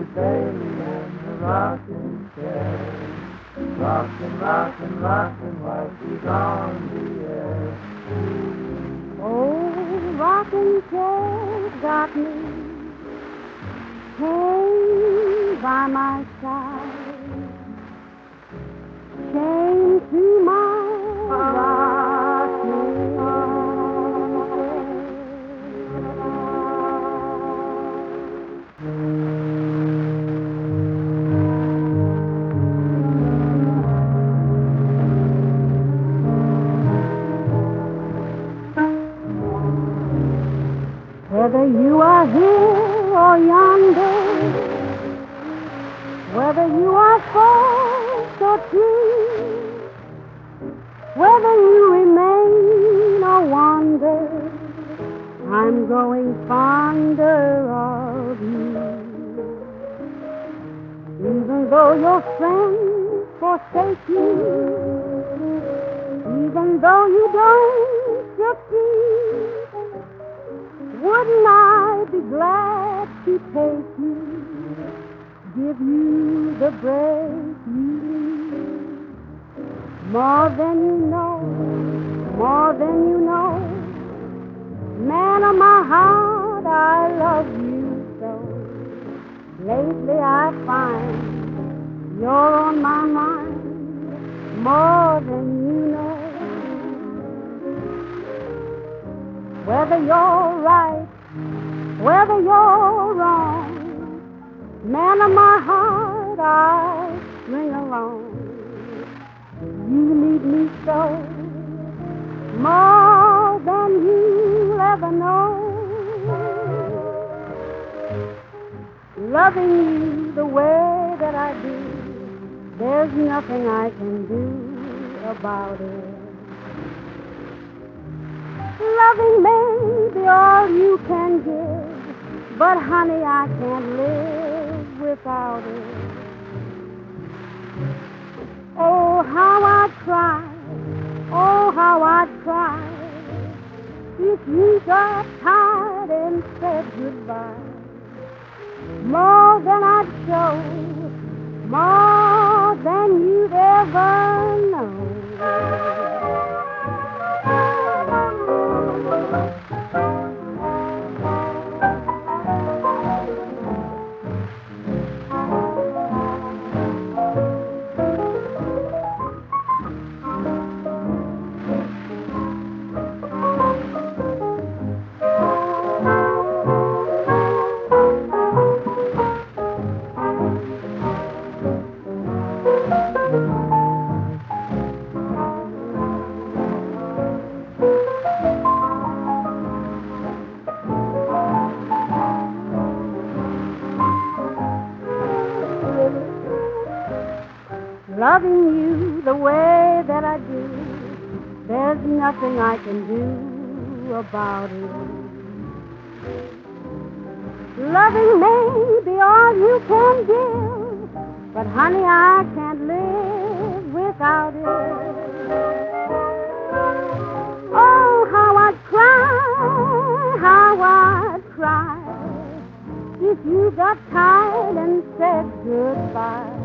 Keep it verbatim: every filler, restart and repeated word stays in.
Bailey and the rocking chair. Rockin', rockin', rockin' while she's on the air. Oh, rocking chair's got me hanging by my side. Chained to my rocking Whether you are here or yonder, whether you are false or true, whether you remain or wander, I'm growing fonder of you. Even though your friends forsake you, even though you don't succeed, wouldn't I be glad to take you, give you the break you need? More than you know, more than you know, man of my heart, I love you so. Lately I find you're on my mind, more than you know. Whether you're right, whether you're wrong, man of my heart, I swing along. You need me so, more than you'll ever know. Loving you the way that I do, there's nothing I can do about it. Loving may be all you can give, but honey, I can't live without it. Oh, how I'd cry, oh, how I'd cry if you got tired and said goodbye. More than I'd show, more than you'd ever know. Loving you the way that I do, there's nothing I can do about it. Loving may be all you can give, but honey, I can't live without it. Oh, how I'd cry, how I'd cry if you got tired and said goodbye.